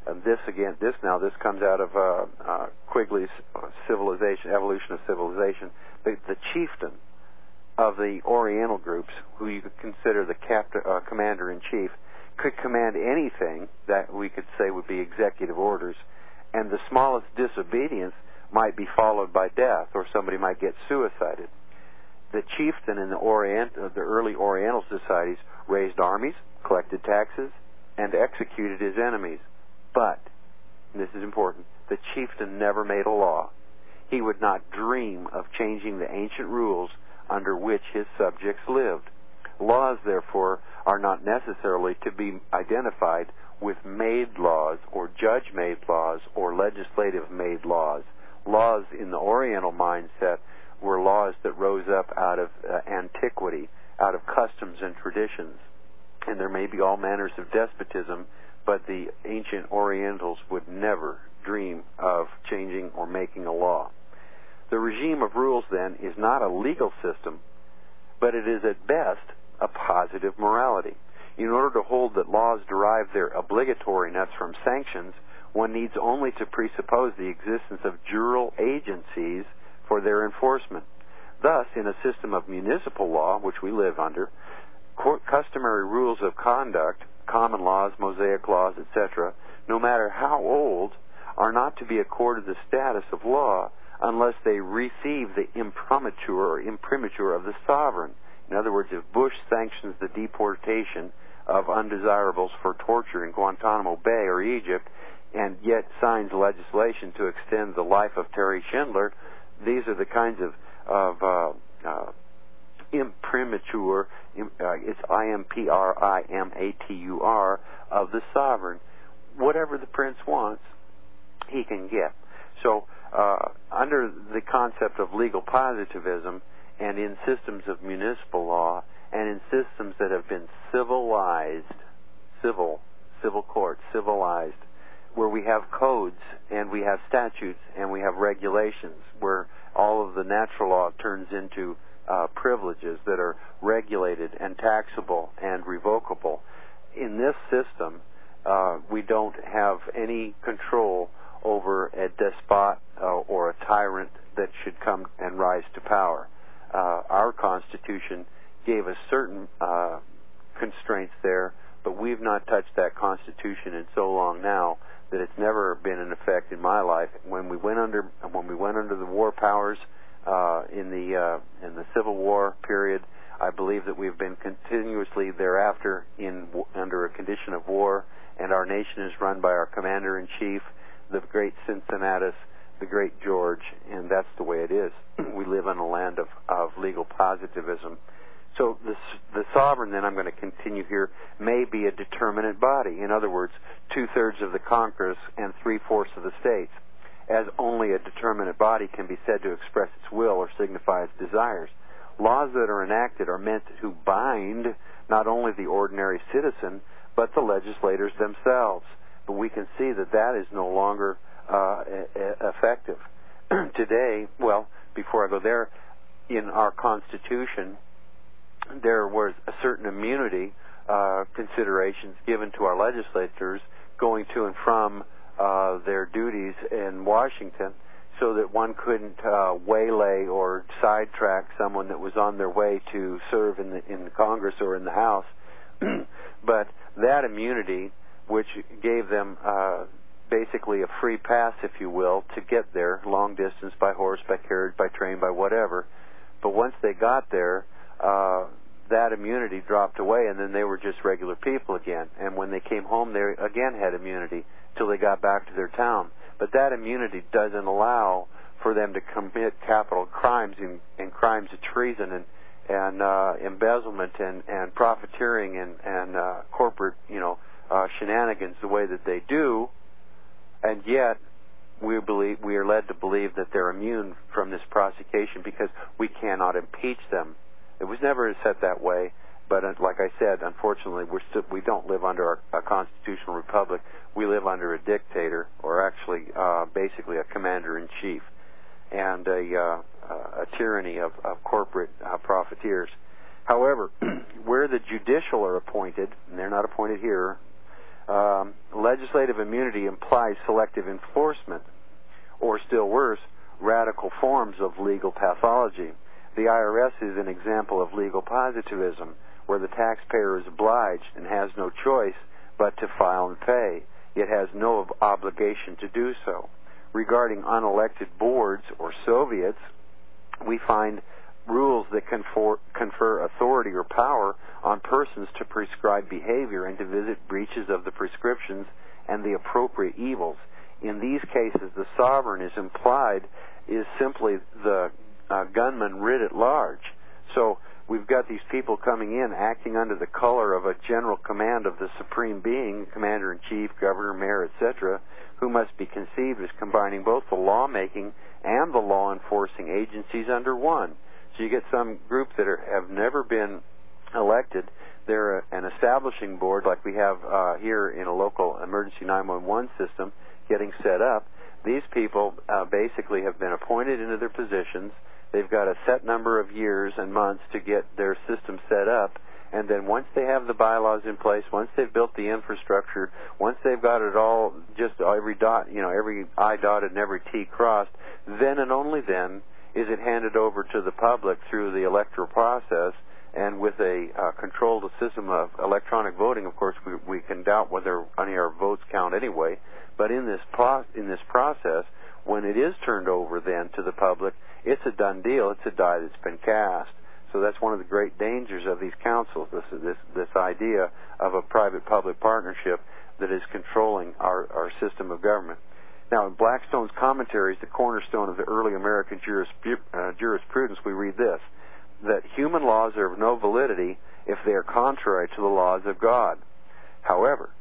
this comes out of Quigley's Civilization, Evolution of Civilization. The chieftain of the Oriental groups, who you could consider the commander-in-chief, could command anything that we could say would be executive orders, and the smallest disobedience might be followed by death, or somebody might get suicided. The chieftain in the early Oriental societies raised armies, collected taxes, and executed his enemies. But, and this is important, the chieftain never made a law. He would not dream of changing the ancient rules under which his subjects lived. Laws, therefore, are not necessarily to be identified with made laws or judge-made laws or legislative-made laws. Laws in the Oriental mindset were laws that rose up out of antiquity, out of customs and traditions. And there may be all manners of despotism, but the ancient Orientals would never dream of changing or making a law. The regime of rules, then, is not a legal system, but it is at best a positive morality. In order to hold that laws derive their obligatoriness from sanctions, one needs only to presuppose the existence of jural agencies for their enforcement. Thus, in a system of municipal law, which we live under, customary rules of conduct, common laws, Mosaic laws, etc., no matter how old, are not to be accorded the status of law unless they receive the imprimatur of the sovereign. In other words, if Bush sanctions the deportation of undesirables for torture in Guantanamo Bay or Egypt, and yet signs legislation to extend the life of Terry Schindler, these are the kinds of imprimatur, it's imprimatur, of the sovereign. Whatever the prince wants, he can get. So, under the concept of legal positivism, and in systems of municipal law, and in systems that have been civilized, civil courts, civilized, where we have codes and we have statutes and we have regulations, where all of the natural law turns into privileges that are regulated and taxable and revocable. In this system, we don't have any control over a despot or a tyrant that should come and rise to power. Our Constitution gave us certain constraints there, but we've not touched that Constitution in so long now that it's never been in effect in my life. When we went under the war powers in the Civil War period, I believe that we've been continuously thereafter under a condition of war, and our nation is run by our Commander-in-Chief, the great Cincinnatus, the great George, and that's the way it is. We live in a land of legal positivism. So the sovereign, then I'm going to continue here, may be a determinate body. In other words, 2/3 of the Congress and 3/4 of the states, as only a determinate body can be said to express its will or signify its desires. Laws that are enacted are meant to bind not only the ordinary citizen, but the legislators themselves. But we can see that that is no longer effective. Today, well, before I go there, in our Constitution, there was a certain immunity considerations given to our legislators going to and from their duties in Washington, so that one couldn't waylay or sidetrack someone that was on their way to serve in the Congress or in the House. But that immunity, which gave them basically a free pass, if you will, to get there, long distance, by horse, by carriage, by train, by whatever. But once they got there, that immunity dropped away, and then they were just regular people again. And when they came home, they again had immunity till they got back to their town. But that immunity doesn't allow for them to commit capital crimes and crimes of treason and embezzlement and profiteering and corporate, shenanigans the way that they do. And yet, we are led to believe that they're immune from this prosecution because we cannot impeach them. It was never set that way, but like I said, unfortunately, we don't live under a constitutional republic. We live under a dictator, or actually, basically a commander-in-chief, and a tyranny of corporate profiteers. However, where the judicial are appointed, and they're not appointed here, legislative immunity implies selective enforcement, or still worse, radical forms of legal pathology. The IRS is an example of legal positivism, where the taxpayer is obliged and has no choice but to file and pay, yet has no obligation to do so. Regarding unelected boards or Soviets, we find rules that confer authority or power on persons to prescribe behavior and to visit breaches of the prescriptions and the appropriate evils. In these cases, the sovereign is implied is simply the gunman writ at large. So we've got these people coming in acting under the color of a general command of the supreme being, commander-in-chief, governor, mayor, etc., who must be conceived as combining both the lawmaking and the law-enforcing agencies under one. So you get some groups that have never been elected. They're an establishing board like we have here in a local emergency 911 system getting set up. These people basically have been appointed into their positions. They've got a set number of years and months to get their system set up, and then once they have the bylaws in place, once they've built the infrastructure, once they've got it all, just every dot, every I dotted and every T crossed, then and only then is it handed over to the public through the electoral process, and with a controlled system of electronic voting. Of course, we can doubt whether any of our votes count anyway, but in this process, when it is turned over then to the public, it's a done deal. It's a die that's been cast. So that's one of the great dangers of these councils, this idea of a private-public partnership that is controlling our system of government. Now, in Blackstone's commentaries, the cornerstone of the early American jurisprudence, we read this, that human laws are of no validity if they are contrary to the laws of God. However,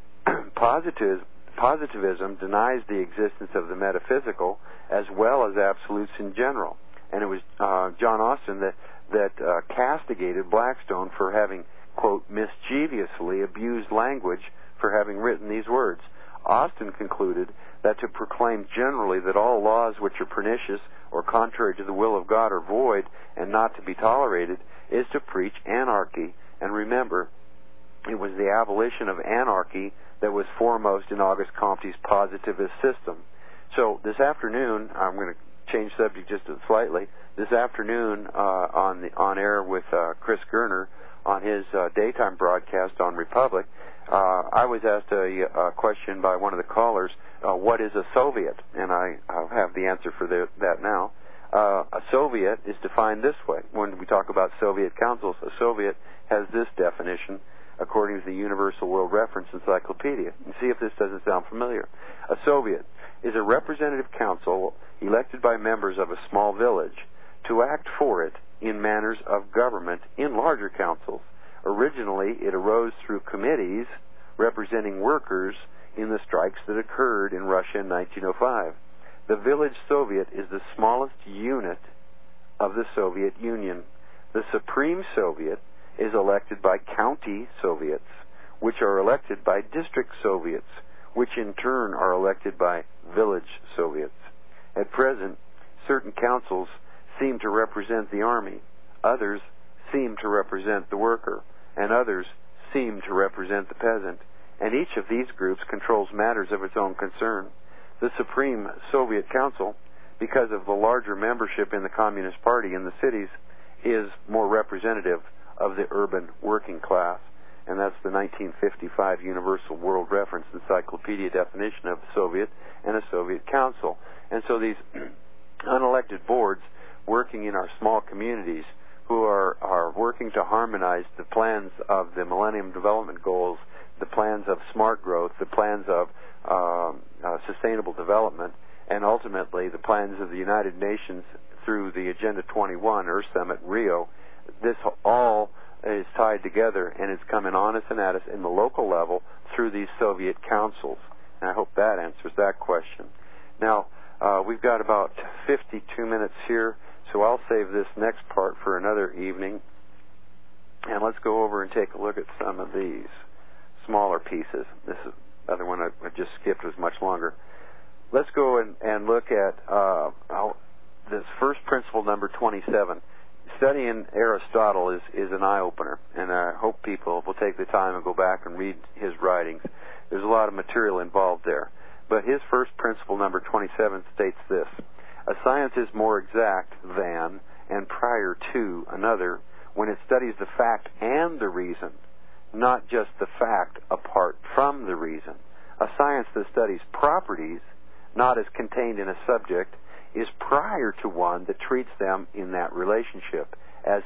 positivism denies the existence of the metaphysical as well as absolutes in general. And it was John Austin that castigated Blackstone for having, quote, mischievously abused language for having written these words. Austin concluded that to proclaim generally that all laws which are pernicious or contrary to the will of God are void and not to be tolerated is to preach anarchy. And remember, it was the abolition of anarchy that was foremost in Auguste Comte's positivist system. So this afternoon, I'm going to change subject just slightly. This afternoon, on air with Chris Gerner on his daytime broadcast on Republic, I was asked a question by one of the callers, what is a Soviet? And I have the answer for that now. A Soviet is defined this way. When we talk about Soviet councils, a Soviet has this definition according to the Universal World Reference Encyclopedia. And see if this doesn't sound familiar. A Soviet is a representative council elected by members of a small village to act for it in manners of government in larger councils. Originally, it arose through committees representing workers in the strikes that occurred in Russia in 1905. The village Soviet is the smallest unit of the Soviet Union. The Supreme Soviet is elected by county Soviets, which are elected by district Soviets, which in turn are elected by village Soviets. At present, certain councils seem to represent the army, others seem to represent the worker, and others seem to represent the peasant, and each of these groups controls matters of its own concern. The Supreme Soviet Council, because of the larger membership in the Communist Party in the cities, is more representative of the urban working class, and that's the 1955 Universal World Reference Encyclopedia definition of a Soviet and a Soviet Council. And so these unelected boards working in our small communities who are working to harmonize the plans of the Millennium Development Goals, the plans of smart growth, the plans of sustainable development, and ultimately the plans of the United Nations through the Agenda 21 Earth Summit Rio. This all is tied together, and it's coming on us and at us in the local level through these Soviet councils. And I hope that answers that question. Now, we've got about 52 minutes here, so I'll save this next part for another evening. And let's go over and take a look at some of these smaller pieces. This is the other one I just skipped was much longer. Let's go and look at this first principle, number 27. Studying Aristotle is an eye-opener, and I hope people will take the time and go back and read his writings. There's a lot of material involved there. But his first principle, number 27, states this: a science is more exact than and prior to another when it studies the fact and the reason, not just the fact apart from the reason. A science that studies properties, not as contained in a subject, is prior to one that treats them in that relationship, as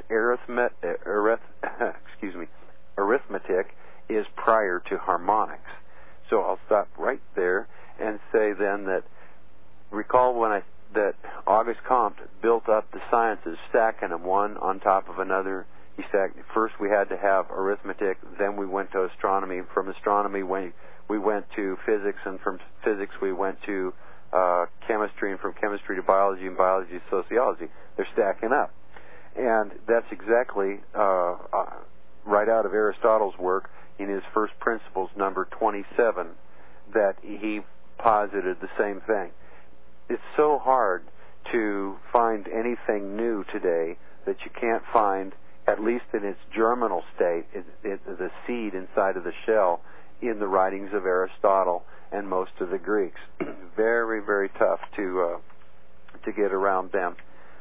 arithmetic is prior to harmonics. So I'll stop right there and say then that recall that Auguste Comte built up the sciences, stacking them one on top of another. He stacked. First we had to have arithmetic, then we went to astronomy. From astronomy we went to physics, and from physics we went to chemistry, and from chemistry to biology, and biology to sociology. They're stacking up. And that's exactly right out of Aristotle's work in his first principles, number 27, that he posited the same thing. It's so hard to find anything new today that you can't find, at least in its germinal state, the seed inside of the shell, in the writings of Aristotle and most of the Greeks. Very, very tough to get around them.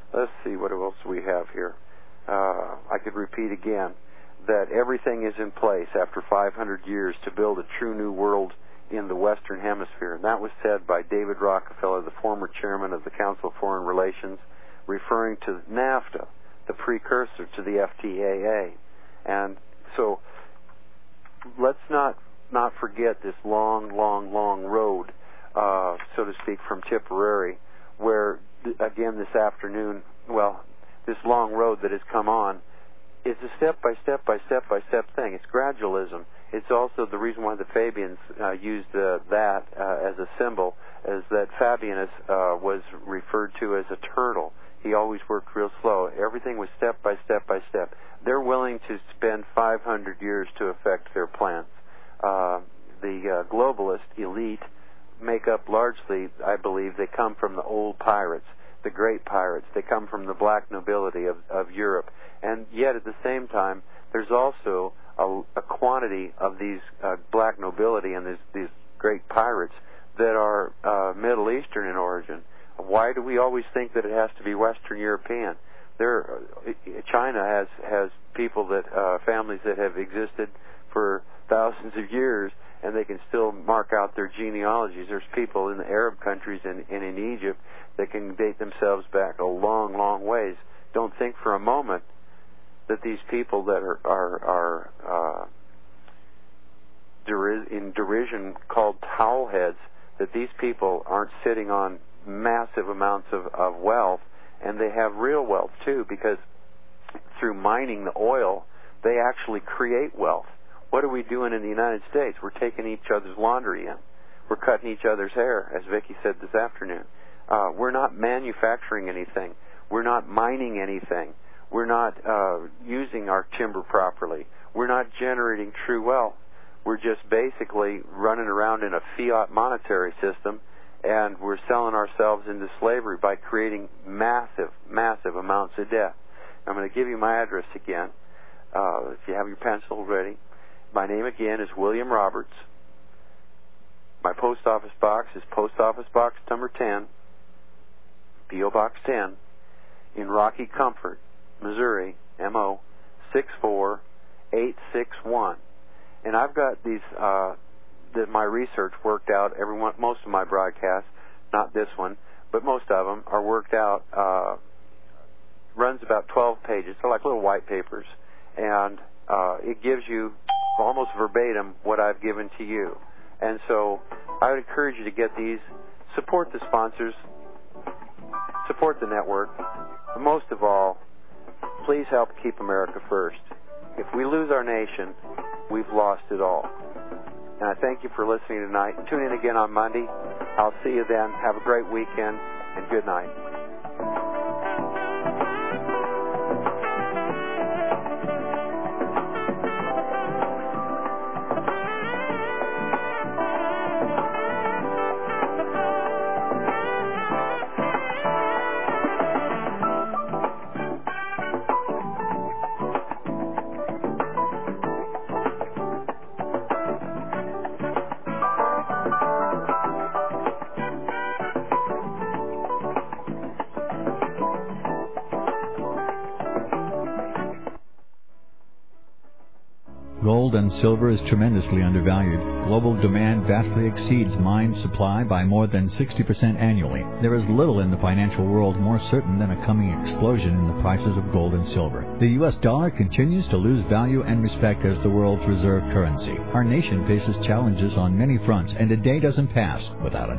let's see what else we have here. I could repeat again that everything is in place after 500 years to build a true new world in the Western Hemisphere. And that was said by David Rockefeller, the former chairman of the Council of Foreign Relations, referring to NAFTA, the precursor to the FTAA. And so let's not forget this long road, so to speak, from Tipperary, where, again, this afternoon, this long road that has come on is a step-by-step thing. It's gradualism. It's also the reason why the Fabians used that as a symbol, is that Fabianus was referred to as a turtle. He always worked real slow. Everything was step by step. They're willing to spend 500 years to affect their plans. The globalist elite make up largely, I believe, they come from the old pirates, the great pirates. They come from the black nobility of Europe. And yet at the same time, there's also a quantity of these black nobility and these great pirates that are Middle Eastern in origin. Why do we always think that it has to be Western European? China has people families that have existed for thousands of years, and they can still mark out their genealogies. There's people in the Arab countries and in Egypt that can date themselves back a long ways. Don't think for a moment that these people that are in derision called towel heads, that these people aren't sitting on massive amounts of wealth, and they have real wealth too, because through mining the oil, they actually create wealth. What are we doing in the United States? We're taking each other's laundry in. We're cutting each other's hair, as Vicki said this afternoon. We're not manufacturing anything. We're not mining anything. We're not using our timber properly. We're not generating true wealth. We're just basically running around in a fiat monetary system, and we're selling ourselves into slavery by creating massive amounts of debt. I'm going to give you my address again, if you have your pencil ready. My name again is William Roberts. My post office box is Post Office Box number 10, P.O. Box 10, in Rocky Comfort, Missouri, MO 64861. And I've got these that my research worked out. Most of my broadcasts, not this one, but most of them are worked out. Runs about 12 pages. They're like little white papers, and it gives you almost verbatim what I've given to you. And so I would encourage you to get these. Support the sponsors. Support the network. But most of all, please help keep America first. If we lose our nation, we've lost it all. And I thank you for listening tonight. Tune in again on Monday. I'll see you then. Have a great weekend, and good night. Gold and silver is tremendously undervalued. Global demand vastly exceeds mine supply by more than 60% annually. There is little in the financial world more certain than a coming explosion in the prices of gold and silver. The U.S. dollar continues to lose value and respect as the world's reserve currency. Our nation faces challenges on many fronts, and a day doesn't pass without a